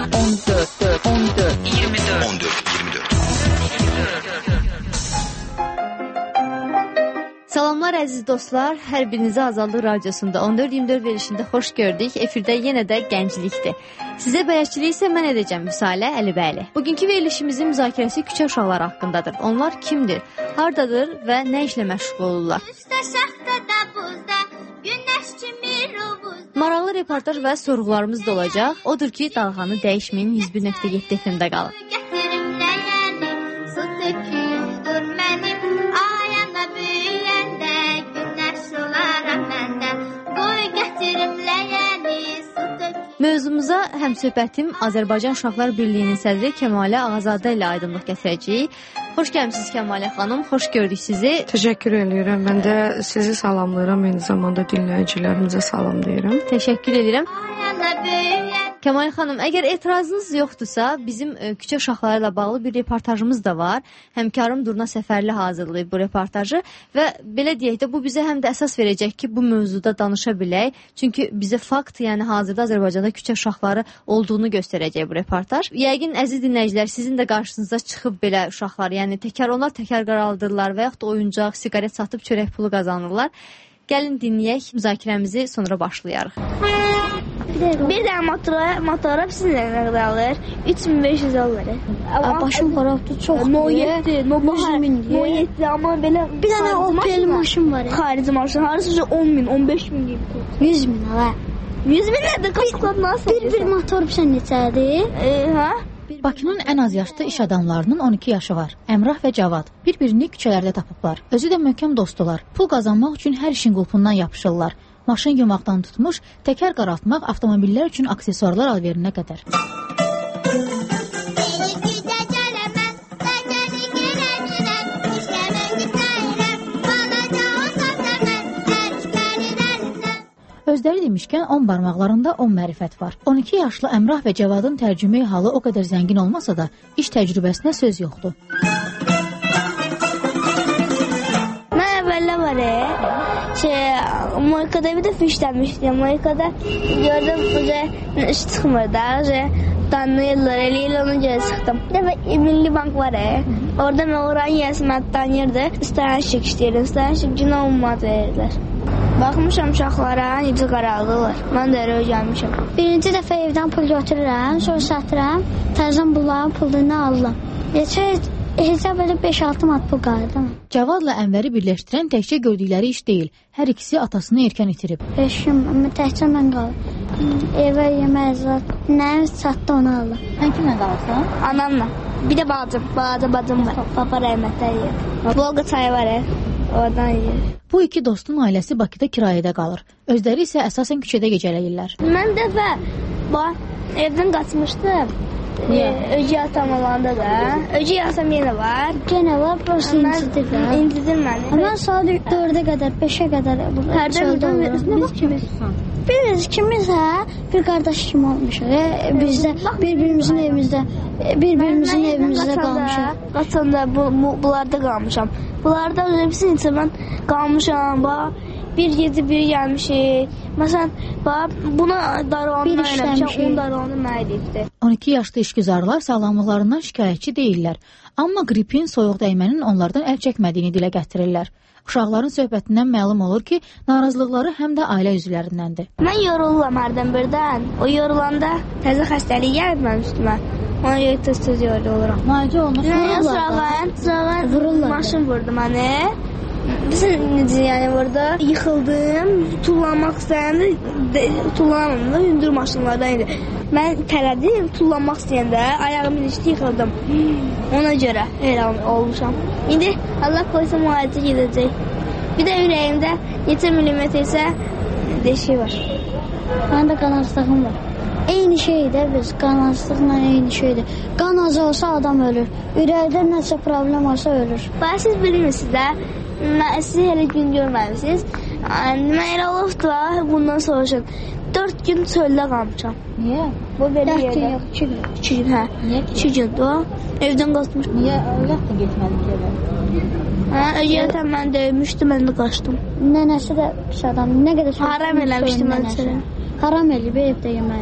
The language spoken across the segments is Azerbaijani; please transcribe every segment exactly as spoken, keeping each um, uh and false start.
on dörd, on dörd, iyirmi dörd. on dörd, iyirmi dörd. Salamlar əziz dostlar, hər birinizi Azadlıq Radiosunda on dörd iyirmi dörd verilişində xoş gördük. Efirdə yenə də gənclikdir. Sizə bələdçilik isə mən edəcəm Müsalə Əlibəyli. Bugünkü verilişimizin müzakirəsi küçə uşaqları haqqındadır. Onlar kimdir, hardadır və nə işlə məşğul olurlar? Maraqlı reportaj və sorğularımız da olacaq. Odur ki, dalğanı dəyişməyin yüz bir nöqtə yeddi F M-də qalın. Mövzumuza həmsöhbətim Azərbaycan Uşaqlar Birliyinin sədri Kəmalə Ağazadə ilə aydınlıq gətirəcəyik. Xoş gəlmisiniz Kəmalə xanım, xoş gördük sizi. Təşəkkür edirəm. Mən də sizi salamlayıram, eyni zamanda dinləyicilərimizə salam deyirəm. Təşəkkür edirəm. Kəmalə xanım, əgər etirazınız yoxdursa, bizim ə, küçə uşaqları ilə bağlı bir reportajımız da var. Həmkarım Durna Səfərli hazırlayıb bu reportajı və belə deyək də bu bizə həm də əsas verəcək ki, bu mövzuda danışa bilək. Çünki bizə fakt, yəni hazırda Azərbaycanda küçə uşaqları olduğunu göstərəcək bu reportaj. Yəqin əziz dinləyicilər, sizin də qarşınıza çıxıb belə uşaqlar, yəni təkrar onlar təkrar qaraldırlar və yaxud da oyuncaq, siqaret satıb çörək pulu qazanırlar. Gəlin dinləyək, müzakirəmizi sonra başlayarıq. Bir də motora, motora sizin nə qədər alır? üç min beş yüz alır. Başım qarabdı, çox. No yeddi, no yeddi, amma belə bir dənə Opel maşın var. Xarici maşın, harısı on min, on beş min gibi. yüz min ala. yüz min nədir? Qapıqlar nasıl? Bir bir motor sən neçədir? E, hə? Bakının ən az yaşlı iş adamlarının on iki yaşı var. Əmrah və Cavad bir-birini küçələrdə tapıblar. Özü də möhkəm dostdular. Pul qazanmaq üçün hər işin qulpundan yapışırlar. Maşın yumaqdan tutmuş, təkər qaraltmaq, avtomobillər üçün aksesuarlar alverinə qədər. Özləri demişkən on barmaqlarında on mərifət var. on iki yaşlı Əmrah və Cavadın tərcümeyi halı o qədər zəngin olmasa da, iş təcrübəsinə söz yoxdur. Mən əvvəllə var e, şey, Moykada bir də fişləmişdim. Moykada gördüm, iş çıxmır da, tanıyırlar, elə-elə ona görə çıxdım. Bir də Milli Bank var e, orada mən oranın yəsi mən tanıyırdı. İstəyən şik işləyirdim, istəyən şik günə ummat verirlər. Baxmışam uşaqlara, necə qaraldılar. Mən də elə gəlmişəm. Birinci dəfə evdən pul götürürəm, sonra satıram, təzən bunların pulunu alıram. Geçək, hesab edib beş altı manat pul qaldı. Cavadla Ənvəri birləşdirən təkcə gördükləri iş deyil. Hər ikisi atasını erkən itirib. beş gün təkcə mən qalım. Evə yemək zat, nə satdı onu aldım. Sən kimlə qalırsan? Anamla. Bir də bacım, bacı bacım var. Papa rəhmətlə yiyir. Volga çayı var e, oradan yiyir. Bu iki dostun ailəsi Bakıda kirayədə qalır. Özləri isə əsasən küçədə gecələyirlər. Mən dəfə bax, evdən qaçmışdım. Niyə? E, öcü atam olanda da. Öcü atam yenə var. Yenə var, prosta incidir. İncidir məni. Mən saat dördə qədər, beşə qədər çöldə olurum. Biz kimiz? Biz kimiz hə? Bir qardaş kimi olmuşuq. E, biz də bir-birimizin evimizdə, bir-birimizin evimizdə qalmışıq. Qaçanda bu, bu, bunlarda qalmışam. Bunlarda özümüzün üçün mən qalmışam. Bax, bir gecə bir gəlmişik. Məsələn, bax, buna daroğanına eləmişəm, on daroğanı mənə edibdir. on iki yaşlı işgüzarlar sağlamlıqlarından şikayətçi deyirlər. Amma qripin, soyuq dəymənin onlardan əl çəkmədiyini dilə gətirirlər. Uşaqların söhbətindən məlum olur ki, narazılıqları həm də ailə üzvlərindəndir. Mən yoruluram hərdən birdən. O yorulanda təzə xəstəlik gəlir mənim üstümə. Ona görə tez-tez yoruluram. Müalicə olunur. Sırağın, sırağın maşın vurdu məni. Bizim necə yəni burada yıxıldım, tullanmaq istəyəndə, tullanamam da, hündür maşınlardan idi. Mən tələdim, tullanmaq istəyəndə, ayağımın üstü yıxıldım. Ona görə elə olmuşam. İndi Allah qoysa müalicə gedəcək. Bir də ürəyimdə neçə milimetr isə deşik var. Mənim də qan azlığım var. Eyni şeydir biz, qan azlıqla eyni şeydir. Qan azı olsa adam ölür. Ürəkdə nəsə problem olsa ölür. Bax, siz bilmirsiniz də, mən, siz elə gün görməmişsiniz. Mən elə olubdu, bundan soruşun. Dörd gün çöldə qalmışam. Niyə? Bu belə yerdə. yox, iki gün. İki gün, hə. Niyə? İki gündür o. Evdən qaçmış. Niyə öyrətdin getmədin yerə? Hə, öyrətən mən döymüşdü, mən də qaçdım. Nənəsi də pis adam. Nə qədər Haram eləmişdi mən sənə. Haram eləyib evdə yeməyə.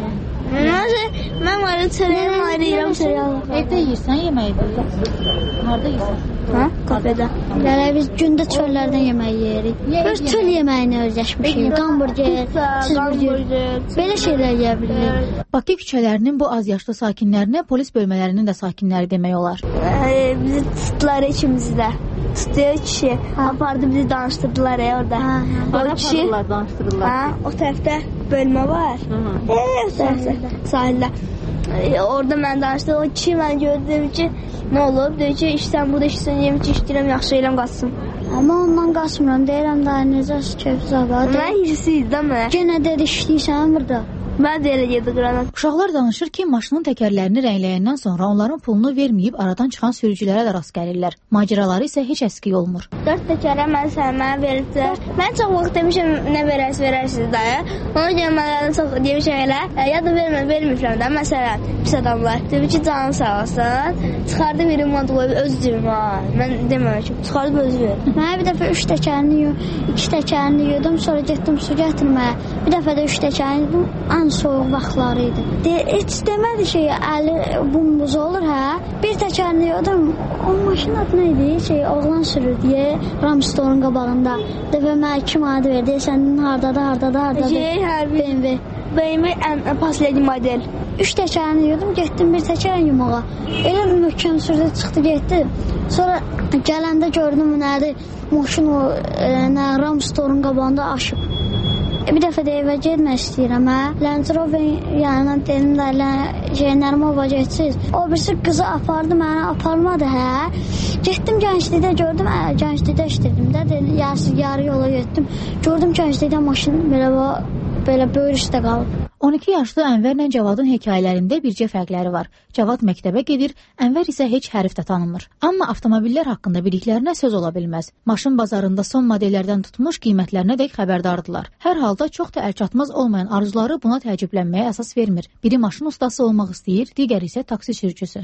Mən var çörəyim ayrı yeyirəm, çörəyim. Evdə yeyirsən yeməyi belə? Harda yeyirsən? Hə? Kafedə. Yəni biz gündə çöllərdən yemək yeyirik. Biz çöl yeməyini özləşmişik. Hamburger, cheeseburger. Belə şeylər yeyə bilirik. Bakı küçələrinin bu az yaşlı sakinlərinə polis bölmələrinin də sakinləri demək olar. Ee, bizi tutdular ikimizi də. Tutuyor kişi. Apardı bizi danıştırdılar ya orada. O kişi. danışdırırlar. Ha, o tərəfdə bölmə var. Ee, o tərəfdə. Sahildə. Ee, orada mən danışdım. O kişi mən gördüm ki, nə olub? Deyir ki, işsən burada işsən, yemək işləyirəm, yaxşı eləm qaçsın. Amma ondan qaçmıram. Deyirəm da necə keyf zavadı. Mən hirsiydi də mənə. Yenə dedi işləyirsən burada. Mən də elə yedik qranat. Uşaqlar danışır ki, maşının təkərlərini rəngləyəndən sonra onların pulunu verməyib aradan çıxan sürücülərə də rast gəlirlər. Macəraları isə heç əski olmur. Dörd təkərə mən sənə mənə veribdir. Mən çox vaxt demişəm, nə verərsiniz, verərsiniz dayı. Ona görə mən çox demişəm elə, ya da vermə, verməyifəm də. Məsələn, pis adamlar. Dedim ki, canın sağ olsun. Çıxardı bir ümad qoyub, öz cibim ha. Mən deməmişim, çıxardı özü ver. Mən bir dəfə üç təkərini, iki təkərini yedim, sonra getdim su gətirməyə. Bir dəfə də üç təkərini yedim, ən soğuk vaxtları idi. De, heç demədi ki, əli bumbuz olur, hə? Bir təkərini yedim, o maşın adı nə idi? Şey, oğlan sürür deyə, Ramstorun qabağında. Dəfə mənə kim adı verdi, sənin hardadır, hardadır, hardadır? Şey, hərbi. B M W. B M W ən paslədi model. Üç təkərini yedim, getdim bir təkərin yumağa. Elə möhkəm sürdü, çıxdı, getdi. Sonra gələndə gördüm, nədir? Maşın o, e, nə, Ramstorun qabağında aşıb. Bir dəfə də evə getmək istəyirəm, hə? Land Rover yanına dedim də, şeylərim ova geçsiz. O birisi qızı apardı, mənə aparmadı, hə? Getdim Gənclikdə gördüm, hə, Gənclikdə işlədim də, yarısı yarı yola getdim. Gördüm Gənclikdə maşın belə, belə böyür üstə qalıb. on iki yaşlı Ənvərlə Cavadın hekayələrində bircə fərqləri var. Cavad məktəbə gedir, Ənvər isə heç hərf də tanımır. Amma avtomobillər haqqında bildiklərinə söz ola bilməz. Maşın bazarında son modellərdən tutmuş qiymətlərinə dək xəbərdardılar. Hər halda çox da əlçatmaz olmayan arzuları buna təəccüblənməyə əsas vermir. Biri maşın ustası olmaq istəyir, digəri isə taksi sürücüsü.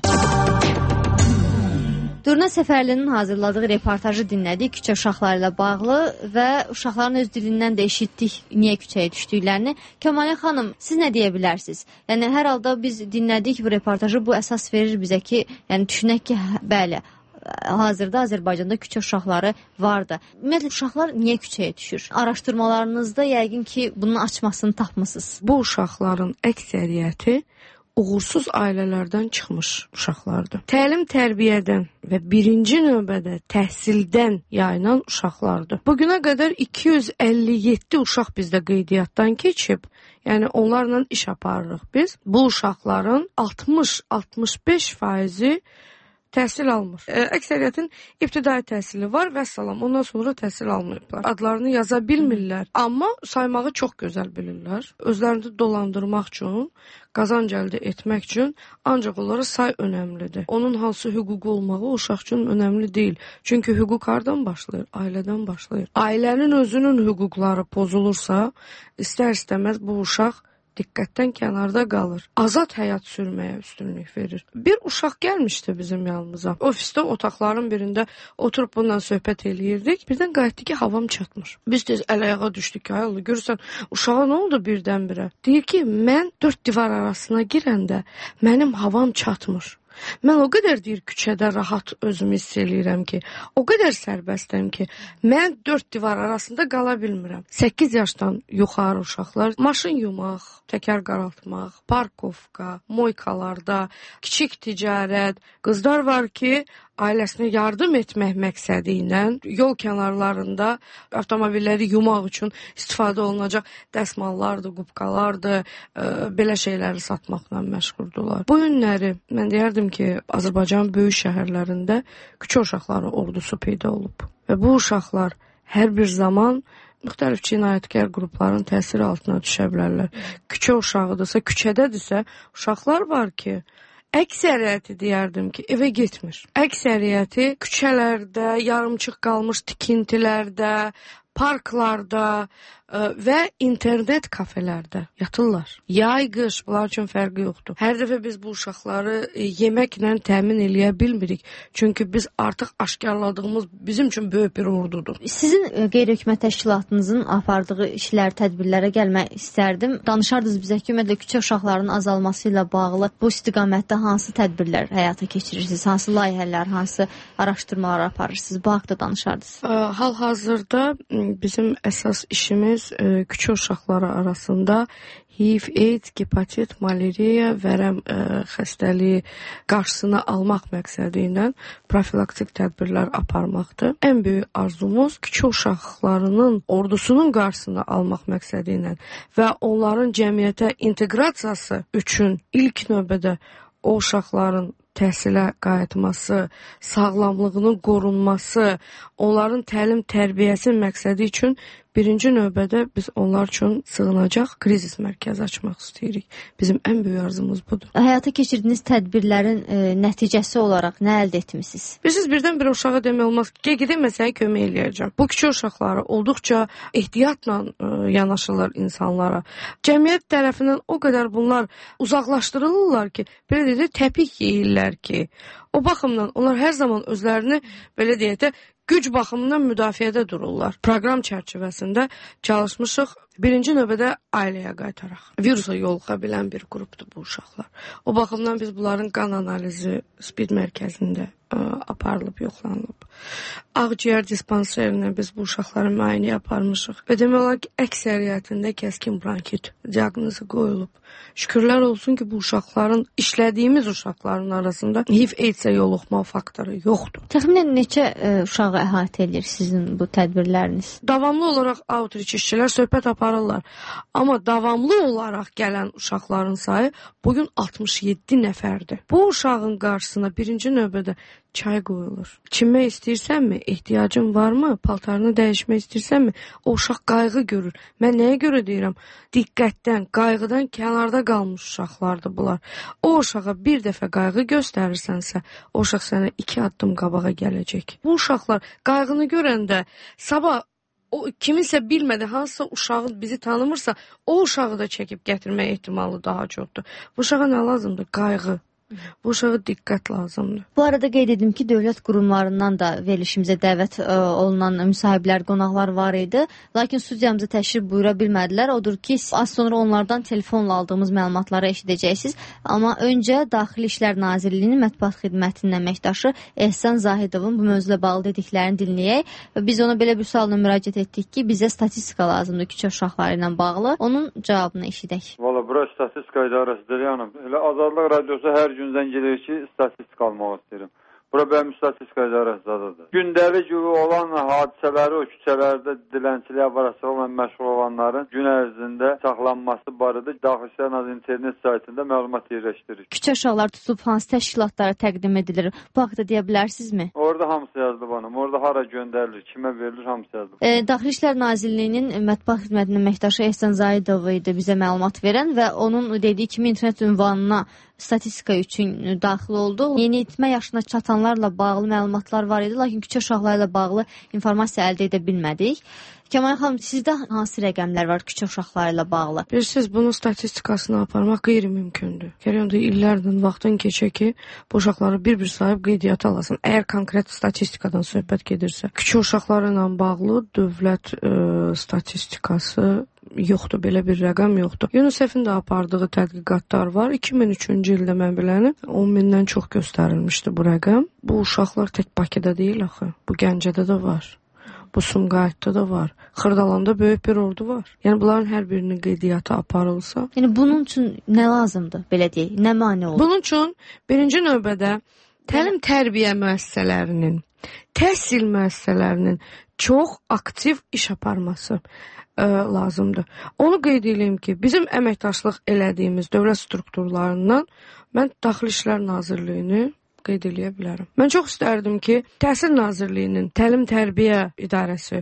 Durna Səfərlinin hazırladığı reportajı dinlədik küçə uşaqları ilə bağlı və uşaqların öz dilindən də eşitdik niyə küçəyə düşdüklərini. Kəmalə xanım, siz nə deyə bilərsiniz? Yəni hər halda biz dinlədik bu reportajı, bu əsas verir bizə ki, yəni düşünək ki, bəli, hazırda Azərbaycanda küçə uşaqları vardı. Ümumiyyətlə uşaqlar niyə küçəyə düşür? Araşdırmalarınızda yəqin ki, bunun açmasını tapmısınız. Bu uşaqların əksəriyyəti uğursuz ailələrdən çıxmış uşaqlardır. Təlim tərbiyədən və birinci növbədə təhsildən yayınan uşaqlardır. Bugünə qədər iki yüz əlli yeddi uşaq bizdə qeydiyyatdan keçib, yəni onlarla iş aparırıq biz. Bu uşaqların altmış altmış beş faizi təhsil almır. Əksəriyyətin ibtidai təhsili var və salam. Ondan sonra təhsil almayıblar. Adlarını yaza bilmirlər, amma saymağı çox gözəl bilirlər. Özlərini dolandırmaq üçün, qazanc əldə etmək üçün ancaq onlara say önəmlidir. Onun hansı hüququ olmağı o uşaq üçün önəmli deyil. Çünki hüquq hardan başlayır? Ailədən başlayır. Ailənin özünün hüquqları pozulursa, istər-istəməz bu uşaq diqqətdən kənarda qalır. Azad həyat sürməyə üstünlük verir. Bir uşaq gəlmişdi bizim yanımıza. Ofisdə otaqların birində oturub bununla söhbət eləyirdik. Birdən qayıtdı ki, havam çatmır. Biz tez əl-ayağa düşdük. Ay Allah, görürsən, uşağa nə oldu birdən-birə? Deyir ki, mən dörd divar arasına girəndə mənim havam çatmır. Mən o qədər deyir küçədə rahat özümü hiss eləyirəm ki, o qədər sərbəstəm ki, mən dörd divar arasında qala bilmirəm. səkkiz yaşdan yuxarı uşaqlar maşın yumaq, təkər qaraltmaq, parkovka, moykalarda, kiçik ticarət, qızlar var ki, ailəsinə yardım etmək məqsədi ilə yol kənarlarında avtomobilləri yumaq üçün istifadə olunacaq dəsmallardır, qubqalardır, e, belə şeyləri satmaqla məşğuldurlar. Bu günləri mən deyərdim ki, Azərbaycanın böyük şəhərlərində küçə uşaqları ordusu peyda olub. Və bu uşaqlar hər bir zaman müxtəlif cinayətkar qrupların təsiri altına düşə bilərlər. Küçə uşağıdırsa, küçədədirsə, uşaqlar var ki, əksəriyyəti deyərdim ki, evə getmir. Əksəriyyəti küçələrdə, yarımçıq qalmış tikintilərdə, parklarda ə, və internet kafelərdə yatırlar. Yay, qış bunlar üçün fərqi yoxdur. Hər dəfə biz bu uşaqları e, yeməklə təmin eləyə bilmirik. Çünki biz artıq aşkarladığımız bizim üçün böyük bir ordudur. Sizin e, qeyri-hökumət təşkilatınızın apardığı işlər, tədbirlərə gəlmək istərdim. Danışardınız bizə ki, ümumiyyətlə küçə uşaqlarının azalması ilə bağlı bu istiqamətdə hansı tədbirlər həyata keçirirsiniz? Hansı layihələr, hansı araşdırmalar aparırsınız? Bu haqda danışardınız. Hal-hazırda bizim əsas işimiz e, küçə uşaqları arasında H I V, AIDS, hepatit, malariya, vərəm ə, xəstəliyi qarşısını almaq məqsədi ilə profilaktik tədbirlər aparmaqdır. Ən böyük arzumuz küçə uşaqlarının ordusunun qarşısını almaq məqsədi ilə və onların cəmiyyətə inteqrasiyası üçün ilk növbədə o uşaqların təhsilə qayıtması, sağlamlığının qorunması, onların təlim tərbiyəsi məqsədi üçün birinci növbədə biz onlar üçün sığınacaq krizis mərkəzi açmaq istəyirik. Bizim ən böyük arzumuz budur. Həyata keçirdiyiniz tədbirlərin e, nəticəsi olaraq nə əldə etmisiniz? Bilirsiniz, birdən bir uşağa demək olmaz ki, gedək mən sənə kömək eləyəcəm. Bu küçə uşaqları olduqca ehtiyatla e, yanaşırlar insanlara. Cəmiyyət tərəfindən o qədər bunlar uzaqlaşdırılırlar ki, belə deyək, təpik yeyirlər ki, o baxımdan onlar hər zaman özlərini belə deyək də güc baxımından müdafiədə dururlar. Proqram çərçivəsində çalışmışıq. Birinci növbədə ailəyə qaytaraq. Virusa yoluxa bilən bir qrupdur bu uşaqlar. O baxımdan biz bunların qan analizi SPID mərkəzində ə, aparılıb, yoxlanılıb. Ağciyər dispanserinə biz bu uşaqların müayinə aparmışıq. Və demək olar ki, əksəriyyətində kəskin bronkit diaqnozu qoyulub. Şükürlər olsun ki, bu uşaqların, işlədiyimiz uşaqların arasında H I V AIDS-ə yoluxma faktoru yoxdur. Təxminən neçə ə, uşağı əhatə edir sizin bu tədbirləriniz? Davamlı olaraq outreach işçilər söhbət aparırlar. Amma davamlı olaraq gələn uşaqların sayı bugün altmış yeddi nəfərdir. Bu uşağın qarşısına birinci növbədə çay qoyulur. Çimmək istəyirsənmi? Ehtiyacın varmı? Paltarını dəyişmək istəyirsənmi? O uşaq qayğı görür. Mən nəyə görə deyirəm? Diqqətdən, qayğıdan kənarda qalmış uşaqlardır bunlar. O uşağa bir dəfə qayğı göstərirsənsə, o uşaq sənə iki addım qabağa gələcək. Bu uşaqlar qayğını görəndə sabah o kiminsə bilmədi, hansısa uşağı bizi tanımırsa, o uşağı da çəkib gətirmək ehtimalı daha çoxdur. Bu uşağa nə lazımdır? Qayğı. Bu uşağa diqqət lazımdır. Bu arada qeyd edim ki, dövlət qurumlarından da verilişimizə dəvət ə, olunan müsahiblər, qonaqlar var idi. Lakin studiyamıza təşrif buyura bilmədilər. Odur ki, az sonra onlardan telefonla aldığımız məlumatları eşidəcəksiniz. Amma öncə Daxili İşlər Nazirliyinin mətbuat xidmətinin əməkdaşı Ehsan Zahidovun bu mövzuya bağlı dediklərini dinləyək. Biz ona belə bir sualla müraciət etdik ki, bizə statistika lazımdır küçə uşaqları ilə bağlı. Onun cavabını eşidək. Valla bura statistika idarəsidir. Yəni, elə Azadlıq Radiosu hər gün zəng gedir ki, statistika almaq istəyirəm. Bura bənim statistika idarəsidir. Gündəlik olan hadisələri o küçələrdə dilənçiliyə varasıqla məşğul olanların gün ərzində saxlanması barədə Daxili İşlər Nazirliyinin internet saytında məlumat yerləşdirir. Küçə uşaqları tutulub hansı təşkilatlara təqdim edilir? Bu haqda deyə bilərsinizmi? Orada hamısı yazılıb anam. Orada hara göndərilir, kimə verilir, hamısı yazılıb. E, Daxili İşlər Nazirliyinin mətbuat xidmətinin əməkdaşı Ehsan Zahidov idi bizə məlumat verən və onun dediyi kimi internet ünvanına statistika üçün daxil oldu. Yeniyetmə yaşına çatanlarla bağlı məlumatlar var idi, lakin küçə uşaqları ilə bağlı informasiya əldə edə bilmədik. Kəmal xanım, sizdə hansı rəqəmlər var küçə uşaqları ilə bağlı? Bilirsiniz, bunun statistikasını aparmaq qeyri-mümkündür. Gərək illərdən vaxtın keçə ki, bu uşaqları bir-bir sayıb qeydiyyata alasın. Əgər konkret statistikadan söhbət gedirsə. Küçə uşaqları ilə bağlı dövlət ə, statistikası yoxdur, belə bir rəqəm yoxdur. UNICEF-in də apardığı tədqiqatlar var. iki min üçüncü ildə mən biləni on mindən çox göstərilmişdi bu rəqəm. Bu uşaqlar tək Bakıda deyil axı. Bu Gəncədə də var. Bu Sumqayıtda da var. Xırdalanda böyük bir ordu var. Yəni bunların hər birinin qeydiyyata aparılsa. Yəni bunun üçün nə lazımdır, belə deyək? Nə mane olur? Bunun üçün birinci növbədə təlim tərbiyə müəssisələrinin, təhsil müəssisələrinin çox aktiv iş aparması ə, lazımdır. Onu qeyd edeyim ki, bizim əməkdaşlıq elədiyimiz dövlət strukturlarından mən Daxili İşlər Nazirliyini qeyd eləyə bilərəm. Mən çox istərdim ki, Təhsil Nazirliyinin Təlim Tərbiyə İdarəsi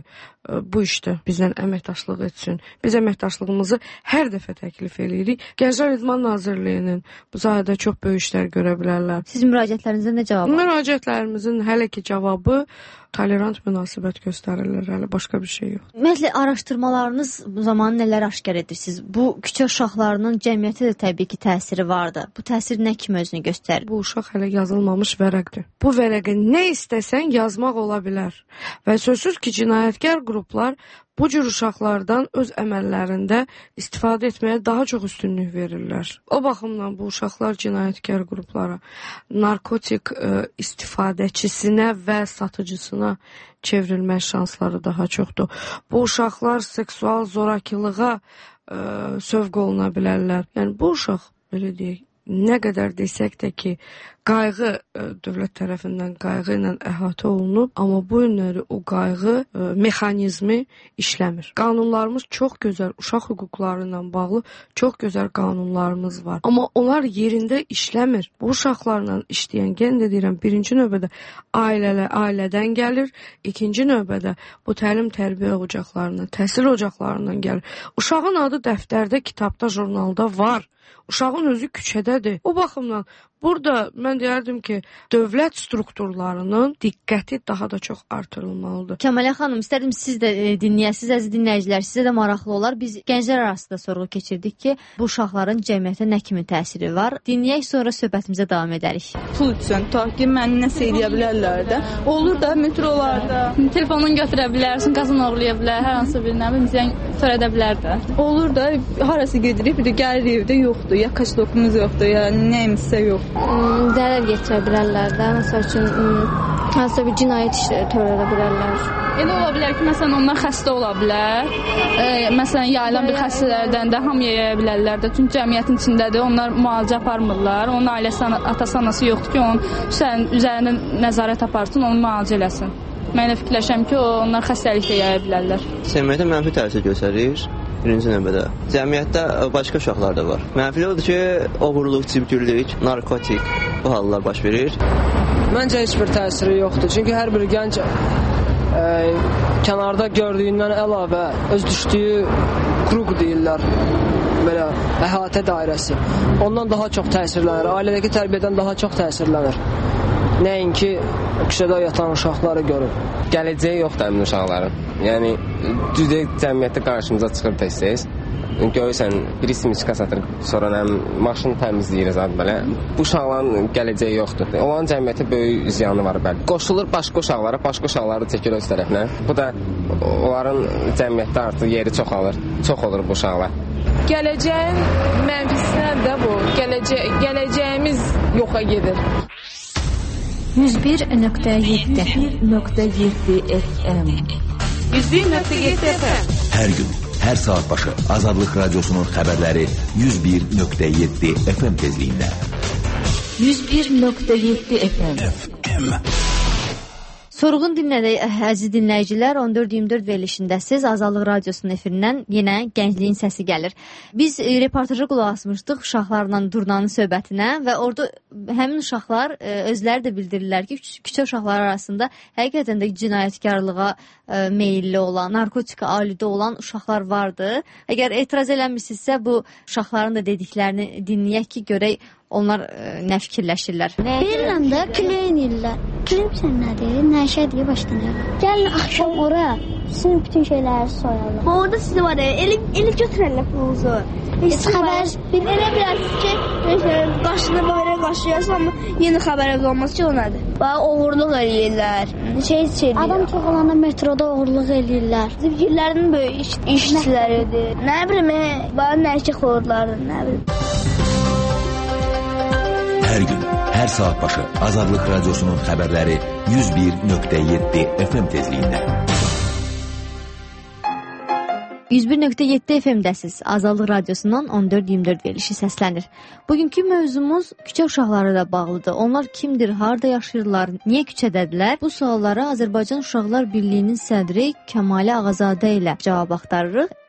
bu işdə bizdən əməkdaşlıq etsin. Biz əməkdaşlığımızı hər dəfə təklif edirik. Gənclər İdman Nazirliyinin bu sahədə çox böyük işlər görə bilərlər. Siz müraciətlərinizə nə cavab aldınız? Müraciətlərimizin hələ ki cavabı tolerant münasibət göstərirlər, hələ başqa bir şey yox. Ümumiyyətlə, araşdırmalarınız zamanı nələr aşkar edirsiniz? Bu küçə uşaqlarının cəmiyyətə də təbii ki təsiri vardı. Bu təsir nə kimi özünü göstərir? Bu uşaq hələ yazılmamış vərəqdir. Bu vərəqə nə istəsən yazmaq ola bilər. Və sözsüz ki, cinayətkar qruplar bu cür uşaqlardan öz əməllərində istifadə etməyə daha çox üstünlük verirlər. O baxımdan bu uşaqlar cinayətkar qruplara, narkotik ə, istifadəçisinə və satıcısına çevrilmə şansları daha çoxdur. Bu uşaqlar seksual zorakılığa ə, sövq oluna bilərlər. Yəni bu uşaq, belə deyək, nə qədər desək də ki, qayğı ə, dövlət tərəfindən qayğı ilə əhatə olunub, amma bu günləri o qayğı ə, mexanizmi işləmir. Qanunlarımız çox gözəl, uşaq hüquqları ilə bağlı çox gözəl qanunlarımız var. Amma onlar yerində işləmir. Bu uşaqlarla işləyən, yenə də deyirəm, birinci növbədə ailələ, ailədən gəlir, ikinci növbədə bu təlim tərbiyə ocaqlarından, təhsil ocaqlarından gəlir. Uşağın adı dəftərdə, kitabda, jurnalda var. Uşağın özü küçədədir. O baxımdan burada mən deyərdim ki, dövlət strukturlarının diqqəti daha da çox artırılmalıdır. Kəmalə xanım, istərdim siz də e, dinləyəsiniz, əziz dinləyicilər, sizə də maraqlı olar. Biz gənclər arasında sorğu keçirdik ki, bu uşaqların cəmiyyətə nə kimi təsiri var? Dinləyək, sonra söhbətimizə davam edərik. Pul üçün, ta ki, məni nəsə eləyə bilərlər də. Olur da, metrolarda. Telefonunu götürə bilərsin, qazın oğurlaya bilər, hər hansı bir nə bilim, ziyan törədə bilər də. Olur da, harası gedirik, bir də gəlir evdə yoxdur, ya kaçdokumuz yoxdur, ya nəyimizsə yox. Hmm, zərər getirə bilərlər də, məsəl üçün hmm, hansısa bir cinayət işləri törədə bilərlər. Elə ola bilər ki, məsələn, onlar xəstə ola bilər. E, məsələn, yayılan bir xəstələrdən də hamıya yaya bilərlər də. Çünki cəmiyyətin içindədir, onlar müalicə aparmırlar. Onun ailəsi, atası, anası yoxdur ki, onun üzərində nəzarət aparsın, onu müalicə eləsin. Mən də fikirləşəm ki, onlar xəstəlik də yaya bilərlər. Cəmiyyətə mənfi təsir göstərir. Birinci növbədə. Cəmiyyətdə başqa uşaqlar da var. Mənfili odur ki, oğurluq, cibgirlik, narkotik bu hallar baş verir. Məncə heç bir təsiri yoxdur. Çünki hər bir gənc ə, kənarda gördüyündən əlavə öz düşdüyü qrup deyirlər, belə əhatə dairəsi. Ondan daha çox təsirlənir. Ailədəki tərbiyədən daha çox təsirlənir. Nəinki küçədə yatan uşaqları görür. Gələcəyi yoxdur həmin uşaqların. Yəni, düzdür, cəmiyyətdə qarşımıza çıxır tez-tez. Görürsən, birisi miçka satır, sonra nə, maşını təmizləyir zaten belə. Bu uşaqların gələcəyi yoxdur. Onların cəmiyyətə böyük ziyanı var, bəli. Qoşulur başqa uşaqlara, başqa uşaqları çəkir öz tərəfinə. Bu da onların cəmiyyətdə artıq yeri çoxalır. Çox olur bu uşaqlar. Gələcəyin mənfisinə də bu. Gələcə gələcəyimiz yoxa gedir. yüz bir nöqtə yeddi nöqtə yeddi F M yüz bir nöqtə yeddi F M Hər gün, hər saat başı Azadlıq Radyosu'nun xəbərləri yüz bir nöqtə yeddi F M tezliyində. yüz bir nöqtə yeddi F M Sorğun dinlədək, əziz dinləyicilər, on dörd iyirmi dörd verilişindəsiz. Azadlıq Radyosu'nun efirindən yenə gəncliyin səsi gəlir. Biz e, reportajı qulaq asmışdıq uşaqlarla Durnanın söhbətinə və orada həmin uşaqlar e, özləri də bildirirlər ki, küçə uşaqları arasında həqiqətən də cinayətkarlığa e, meyilli olan, narkotika aludə olan uşaqlar vardı. Əgər etiraz eləmirsinizsə, bu uşaqların da dediklərini dinləyək ki, görək onlar e, nə fikirləşirlər. Bilirəm də, küləyin illər. Bilirsən nədir? Nəşədir, başlanır. Gəlin axşam ora, sizin bütün şeyləri soyalım. Orada sizi var ya, eli, eli götürərlər pulunuzu. Heç xəbər elə bilərsiniz ki, qaşını böyle qaşıyasın, amma yeni xəbərimiz olmaz ki, o nədir? Bax, oğurluq eləyirlər, şey eləyirlər. Adam çox olanda metroda oğurluq eləyirlər. Zivgirlərin böyük iş, işçiləridir. Nə bilim, bax, nərkək olurlar, nə bilim. Hər gün, hər saat başı Azadlıq Radyosu'nun xəbərləri yüz bir nöqtə yeddi F M tezliyində. yüz bir nöqtə yeddi F M'dəsiz. Azadlıq Radyosu'ndan on dörd iyirmi dörd verilişi səslənir. Bugünkü mövzumuz küçə uşaqları ilə bağlıdır. Onlar kimdir, harda yaşayırlar, niyə küçədədirlər? Bu suallara Azərbaycan Uşaqlar Birliyinin sədri Kəmalə Ağazadə ilə cavab axtarırıq.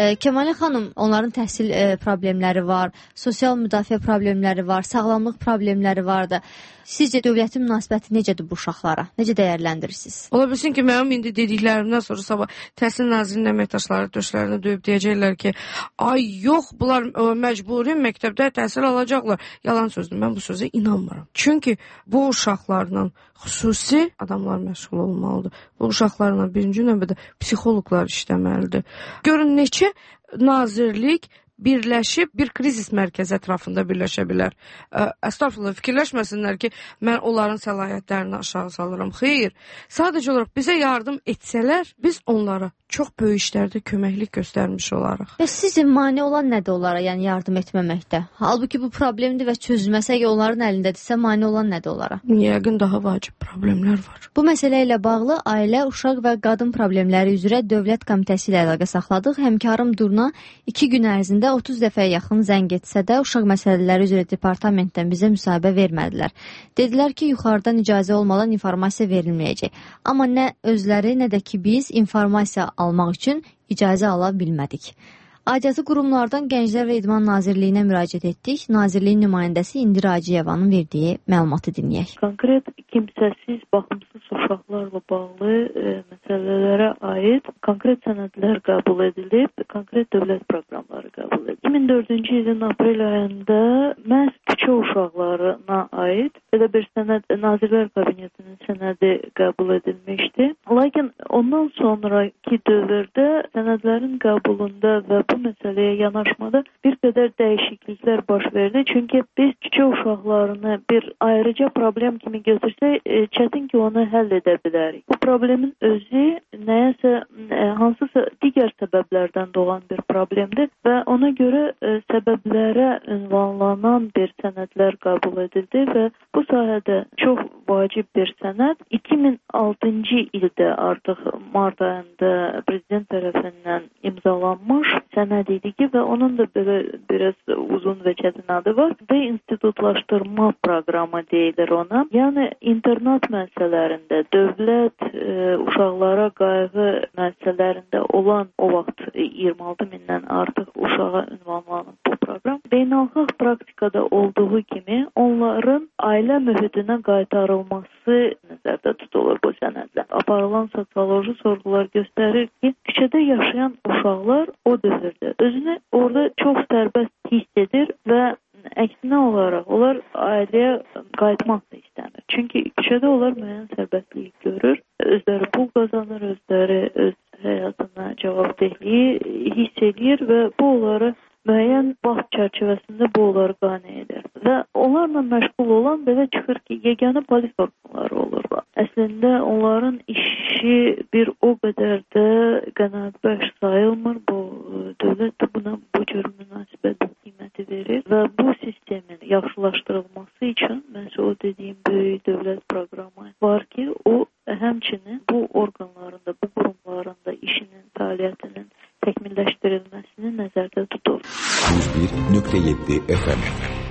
E, Kəmalə xanım, onların təhsil e, problemləri var, sosial müdafiə problemləri var, sağlamlıq problemləri var da. Sizcə dövlətin münasibəti necədir bu uşaqlara? Necə dəyərləndirirsiniz? Ola bilsin ki, mənim indi dediklərimdən sonra sabah Təhsil Nazirliyinin əməkdaşları döşlərini döyüb deyəcəklər ki, ay yox, bunlar məcburi məktəbdə təhsil alacaqlar. Yalan sözdür, mən bu sözə inanmıram. Çünki bu uşaqlarla xüsusi adamlar məşğul olmalıdır. Bu uşaqlarla birinci növbədə psixoloqlar işləməlidir. Görün, neçə nazirlik birləşib bir krizis mərkəzi ətrafında birləşə bilər. Əstəğfurullah, fikirləşməsinlər ki, mən onların səlahiyyətlərini aşağı salıram. Xeyr, sadəcə olaraq bizə yardım etsələr, biz onlara çox böyük işlərdə köməklik göstərmiş olaraq. Və sizin mane olan nədir onlara, yəni yardım etməməkdə? Halbuki bu problemdir və çözülməsə, onların əlindədirsə, mane olan nədir onlara? Yəqin daha vacib problemlər var. Bu məsələ ilə bağlı Ailə, Uşaq və Qadın Problemləri üzrə Dövlət Komitəsi ilə əlaqə saxladıq. Həmkarım Durna iki gün ərzində otuz dəfəyə yaxın zəng etsə də uşaq məsələləri üzrə departamentdən bizə müsahibə vermədilər. Dedilər ki, yuxarıdan icazə olmadan informasiya verilməyəcək. Amma nə özləri, nə də ki biz informasiya almaq üçün icazə ala bilmədik. Aidiyyatı qurumlardan Gənclər və İdman Nazirliyinə müraciət etdik. Nazirliyin nümayəndəsi İndir Hacıyevanın verdiyi məlumatı dinləyək. Konkret kimsəsiz, baxımsız uşaqlarla bağlı e, məsələlərə aid konkret sənədlər qəbul edilib, konkret dövlət proqramları qəbul edilib. iki min dördüncü ilin aprel ayında məhz küçə uşaqlarına aid belə bir sənəd Nazirlər Kabinetinin sənədi qəbul edilmişdi. Lakin ondan sonraki dövrdə sənədlərin qəbulunda və bu məsələyə yanaşmada bir qədər dəyişikliklər baş verdi. Çünki biz küçə uşaqlarını bir ayrıca problem kimi götürsək, e, çətin ki onu həll edə bilərik. Bu problemin özü nəyəsə, e, hansısa digər səbəblərdən doğan bir problemdir və ona görə e, səbəblərə ünvanlanan bir sənədlər qəbul edildi və bu sahədə çox vacib bir sənəd iki min altıncı ildə artıq mart ayında prezident tərəfindən imzalanmış sənəd idi ki və onun da belə biraz uzun və çətin adı var. Deinstitutlaşdırma proqramı deyilir ona. Yəni internat müəssisələrində, dövlət e, uşaqlara qayğı müəssisələrində olan o vaxt iyirmi altı mindən artıq uşağa ünvanlanıb bu proqram. Beynəlxalq praktikada olduğu kimi onların ailə mühitinə qaytarılması nəzərdə tutulur bu sənədlə. Aparılan sosioloji sorğular göstərir ki, küçədə yaşayan uşaqlar o dövrdə özünü orada çox sərbəst hiss edir və əksinə olaraq onlar ailəyə qayıtmaq da istəmir. Çünki küçədə onlar müəyyən sərbəstlik görür, özləri pul qazanır, özləri öz həyatına cavabdehliyi hiss edir və bu onları müəyyən vaxt çərçivəsində bu onları qane edir. Və onlarla məşğul olan belə çıxır ki, yeganə polis orqanları olurlar. Əslində onların işi bir o qədər də qənaətbəxş sayılmır. Bu dövlət də buna bu cür münasibət qiyməti verir və bu sistemin yaxşılaşdırılması üçün məncə o dediyim böyük dövlət proqramı var ki, o həmçinin bu orqanlarında, bu qurumlarında işinin, fəaliyyətinin təkmilləşdirilməsini nəzərdə tutur. yüz bir nöqtə yeddi F M.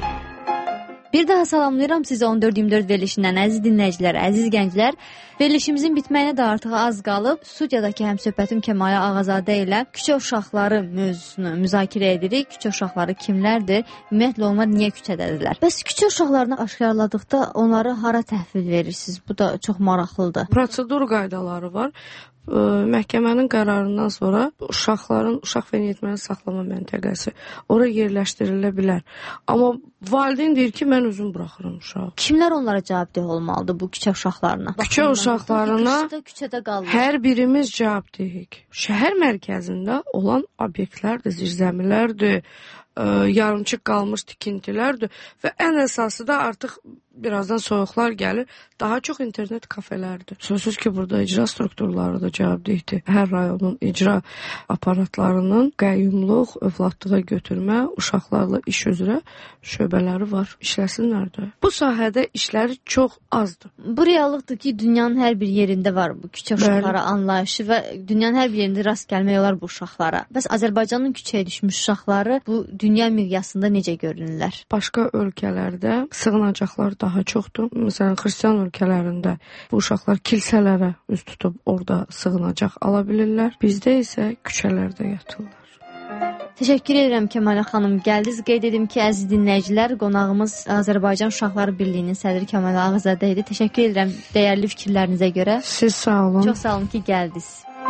Bir daha salamlayıram sizi on dörd iyirmi dörd verilişindən əziz dinləyicilər, əziz gənclər. Verilişimizin bitməyinə də artıq az qalıb. Studiyadakı həmsöhbətim Kəmalə Ağazadə ilə küçə uşaqları mövzusunu müzakirə edirik. Küçə uşaqları kimlərdir? Ümumiyyətlə onlar niyə küçədədirlər? Bəs küçə uşaqlarını aşkarladıqda onları hara təhvil verirsiniz? Bu da çox maraqlıdır. Prosedur qaydaları var. Məhkəmənin qərarından sonra uşaqların, uşaq və yeniyetməni saxlama məntəqəsi ora yerləşdirilə bilər. Amma valideyn deyir ki, mən özüm buraxıram uşağı. Kimlər onlara cavabdeh olmalıdır bu küçə uşaqlarına? Küçə uşaqlarına küçədə qalır. Hər birimiz cavabdehik. Şəhər mərkəzində olan obyektlərdir, zirzəmilərdir, yarımçıq qalmış tikintilərdir və ən əsası da artıq birazdan soyuqlar gəlir, daha çox internet kafelərdir. Sözsüz ki, burada icra strukturları da cavabdehdir. Hər rayonun icra aparatlarının qəyyumluq, övladlığa götürmə, uşaqlarla iş üzrə şöbələri var. İşləsinlər də. Bu sahədə işləri çox azdır. Bu reallıqdır ki, dünyanın hər bir yerində var bu küçə uşaqlara anlayışı və dünyanın hər bir yerində rast gəlmək olar bu uşaqlara. Bəs Azərbaycanın küçəyə düşmüş uşaqları bu dünya miqyasında necə görünürlər? Başqa ölkələrdə sığınacaqlar daha çoxdur. Məsələn, xristian ölkələrində bu uşaqlar kilsələrə üz tutub orada sığınacaq ala bilirlər. Bizdə isə küçələrdə yatırlar. Təşəkkür edirəm Kəmalə xanım. Gəldiniz. Qeyd edim ki, əziz dinləyicilər, qonağımız Azərbaycan Uşaqları Birliyinin sədri Kəmalə Ağazadə idi. Təşəkkür edirəm dəyərli fikirlərinizə görə. Siz sağ olun. Çox sağ olun ki, gəldiniz.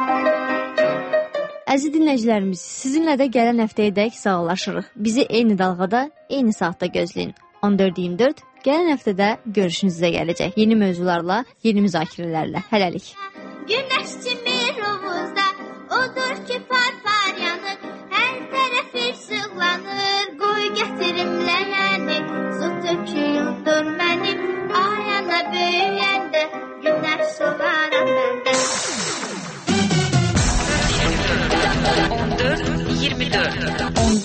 Əziz dinləyicilərimiz, sizinlə də gələn həftəyədək sağollaşırıq. Bizi eyni dalğada, eyni saatda gözləyin. on dörd iyirmi dörd gələn həftədə görüşünüzə gələcək. Yeni mövzularla, yeni müzakirələrlə. Hələlik. Günəş kimi rovuzda odur ki par-par yanır, hər tərəf işıqlanır, qoy gətirim ləhəni, su töküyüldür mənim, ayana böyüyəndə, günəş soğaram məndə. on dörd iyirmi dörd